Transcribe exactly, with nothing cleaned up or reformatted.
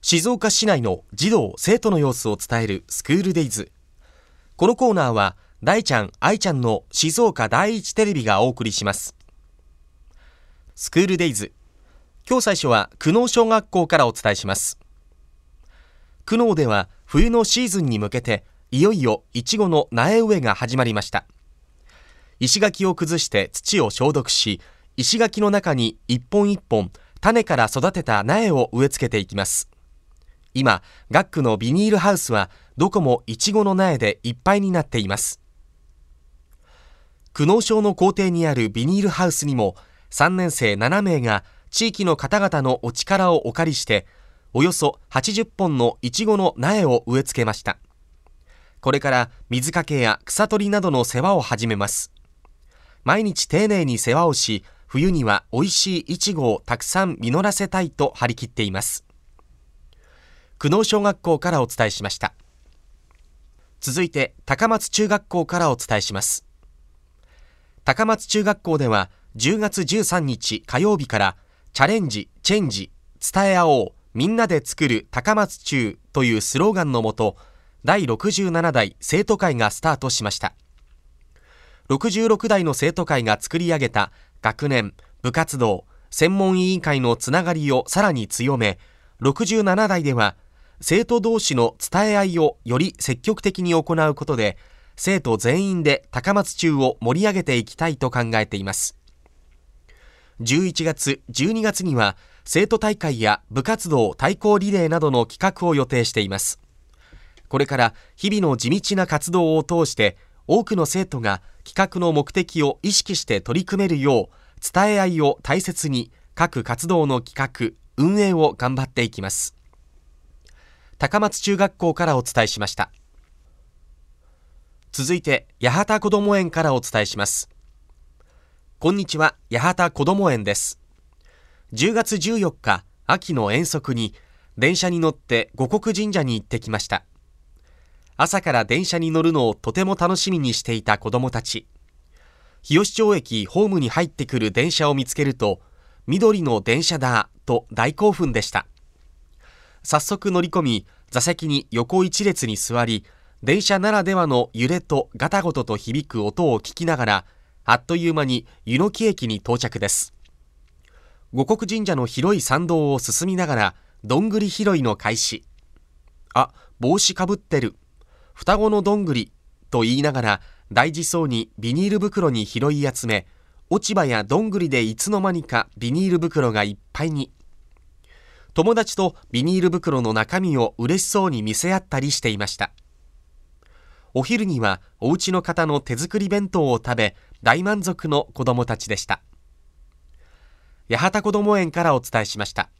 静岡市内の児童生徒の様子を伝えるスクールデイズ。このコーナーは大ちゃん、愛ちゃんの静岡第一テレビがお送りします。スクールデイズ、今日最初は久能小学校からお伝えします。久能では冬のシーズンに向けていよいよいちごの苗植えが始まりました。石垣を崩して土を消毒し、石垣の中に一本一本種から育てた苗を植え付けていきます。今、学区のビニールハウスはどこもいちごの苗でいっぱいになっています。久能小の校庭にあるビニールハウスにもさんねん生ななめいが地域の方々のお力をお借りしておよそはちじゅっぽんのいちごの苗を植え付けました。これから水かけや草取りなどの世話を始めます。毎日丁寧に世話をし、冬にはおいしいいちごをたくさん実らせたいと張り切っています。久能小学校からお伝えしました。続いて高松中学校からお伝えします。高松中学校ではじゅうがつじゅうさんにち火曜日からチャレンジ、チェンジ、伝え合おう、みんなで作る高松中というスローガンのもと、だいろくじゅうななだい生徒会がスタートしました。ろくじゅうろくだいの生徒会が作り上げた学年、部活動、専門委員会のつながりをさらに強め、ろくじゅうななだいでは生徒同士の伝え合いをより積極的に行うことで、生徒全員で高松中を盛り上げていきたいと考えています。じゅういちがつ、じゅうにがつには生徒大会や部活動対抗リレーなどの企画を予定しています。これから日々の地道な活動を通して多くの生徒が企画の目的を意識して取り組めるよう、伝え合いを大切に各活動の企画、運営を頑張っていきます。高松中学校からお伝えしました。続いて八幡こども園からお伝えします。こんにちは、八幡こども園です。じゅうがつじゅうよっか、秋の遠足に電車に乗って護国神社に行ってきました。朝から電車に乗るのをとても楽しみにしていた子どもたち。日吉町駅ホームに入ってくる電車を見つけると、緑の電車だと大興奮でした。早速乗り込み、座席に横一列に座り、電車ならではの揺れとガタゴトと響く音を聞きながら、あっという間に湯の木駅に到着です。護国神社の広い参道を進みながら、どんぐり拾いの開始。あ、帽子かぶってる。双子のどんぐりと言いながら大事そうにビニール袋に拾い集め、落ち葉やどんぐりでいつの間にかビニール袋がいっぱいに。友達とビニール袋の中身を嬉しそうに見せ合ったりしていました。お昼にはお家の方の手作り弁当を食べ、大満足の子どもたちでした。八幡こども園からお伝えしました。